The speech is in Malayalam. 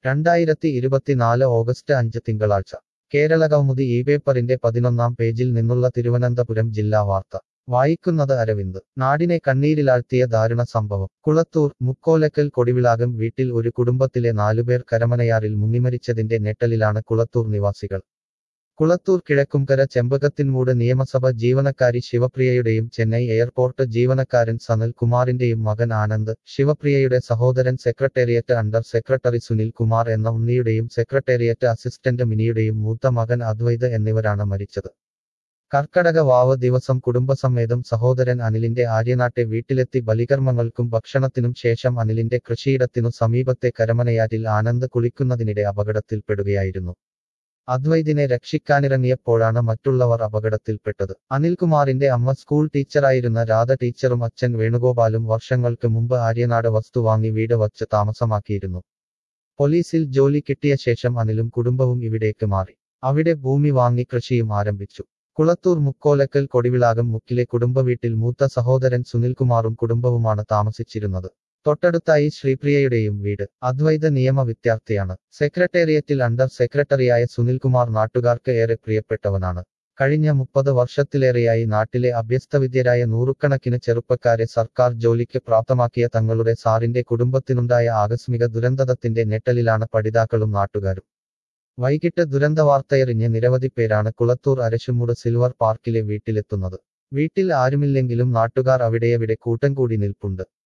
2024 ഓഗസ്റ്റ് 5 തിങ്കളാഴ്ച കേരളകൗമുദി ഈ പേപ്പറിന്റെ 11-ാം പേജിൽ നിന്നുള്ള തിരുവനന്തപുരം ജില്ലാ വാർത്ത വായിക്കുന്നത് അരവിന്ദ്. നാടിനെ കണ്ണീരിലാഴ്ത്തിയ ദാരുണ സംഭവം. കുളത്തൂർ മുക്കോലക്കൽ കൊടിവിളാകം വീട്ടിൽ ഒരു കുടുംബത്തിലെ 4 പേർ കരമനയാറിൽ മുങ്ങിമരിച്ചതിന്റെ ഞെട്ടലിലാണ് കുളത്തൂർ നിവാസികൾ. കുളത്തൂർ കിഴക്കുംകര ചെമ്പകത്തിൻമൂട് നിയമസഭ ജീവനക്കാരി ശിവപ്രിയയുടെയും ചെന്നൈ എയർപോർട്ട് ജീവനക്കാരൻ സനൽ കുമാറിന്റെയും മകൻ ആനന്ദ്, ശിവപ്രിയയുടെ സഹോദരൻ secretariat under secretary Sunil Kumar എന്ന ഉണ്ണിയുടെയും സെക്രട്ടേറിയറ്റ് അസിസ്റ്റന്റ് മിനിയുടെയും മൂത്ത മകൻ അദ്വൈത് എന്നിവരാണ് മരിച്ചത്. കർക്കടക വാവ് ദിവസം കുടുംബസമേതം സഹോദരൻ അനിലിന്റെ ആര്യനാട്ടെ വീട്ടിലെത്തി ബലികർമ്മങ്ങൾക്കും ഭക്ഷണത്തിനും ശേഷം അനിലിന്റെ കൃഷിയിടത്തിനു സമീപത്തെ കരമനയാറ്റിൽ ആനന്ദ് കുളിക്കുന്നതിനിടെ അപകടത്തിൽപ്പെടുകയായിരുന്നു. അദ്വൈതിനെ രക്ഷിക്കാനിറങ്ങിയപ്പോഴാണ് മറ്റുള്ളവർ അപകടത്തിൽപ്പെട്ടത്. അനിൽകുമാറിന്റെ അമ്മ സ്കൂൾ ടീച്ചറായിരുന്ന രാധ ടീച്ചറും അച്ഛൻ വേണുഗോപാലും വർഷങ്ങൾക്ക് മുമ്പ് ആര്യനാട് വസ്തു വാങ്ങി വീട് വച്ച് താമസമാക്കിയിരുന്നു. പോലീസിൽ ജോലി കിട്ടിയ ശേഷം അനിലും കുടുംബവും ഇവിടേക്ക് മാറി. അവിടെ ഭൂമി വാങ്ങി കൃഷിയും ആരംഭിച്ചു. കുളത്തൂർ മുക്കോലക്കൽ കൊടിവിളാകം മുക്കിലെ കുടുംബവീട്ടിൽ മൂത്ത സഹോദരൻ സുനിൽകുമാറും കുടുംബവുമാണ് താമസിച്ചിരുന്നത്. തൊട്ടടുത്തായി ശ്രീപ്രിയയുടെയും വീട്. അദ്വൈത നിയമ വിദ്യാർത്ഥിയാണ്. സെക്രട്ടേറിയറ്റിൽ അണ്ടർ സെക്രട്ടറിയായ സുനിൽകുമാർ നാട്ടുകാർക്ക് ഏറെ പ്രിയപ്പെട്ടവനാണ്. കഴിഞ്ഞ 30 വർഷത്തിലേറെയായി നാട്ടിലെ അഭ്യസ്തവിദ്യരായ നൂറുകണക്കിന് ചെറുപ്പക്കാരെ സർക്കാർ ജോലിക്ക് പ്രാപ്തമാക്കിയ തങ്ങളുടെ സാറിന്റെ കുടുംബത്തിനുണ്ടായ ആകസ്മിക ദുരന്തത്തിന്റെ ഞെട്ടലിലാണ് പഠിതാക്കളും നാട്ടുകാരും. വൈകിട്ട് ദുരന്തവാർത്തയറിഞ്ഞ് നിരവധി പേരാണ് കുളത്തൂർ അരശുമൂട് സിൽവർ പാർക്കിലെ വീട്ടിലെത്തുന്നത്. വീട്ടിൽ ആരുമില്ലെങ്കിലും നാട്ടുകാർ അവിടെയവിടെ കൂട്ടം കൂടി നിൽപ്പുണ്ട്.